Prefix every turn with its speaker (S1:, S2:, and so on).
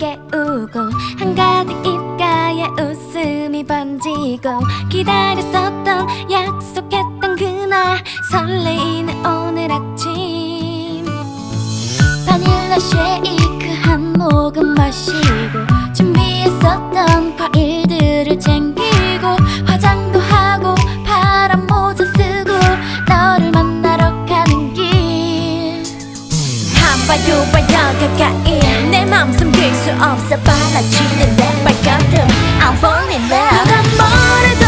S1: 깨우고 한가득 입가에 웃음이 번지고 기다렸었던 약속했던 그날 설레이는 오늘 아침 바닐라 쉐이크 한 모금 마시고 준비했었던 과일들을 챙기고 화장도 하고 파란 모자 쓰고 너를 만나러 가는 길 한 발 두 발 더 가까이 내 맘 숨길 수 없어 빨라지는 내 발걸음 I'm falling in love 누가 뭐래도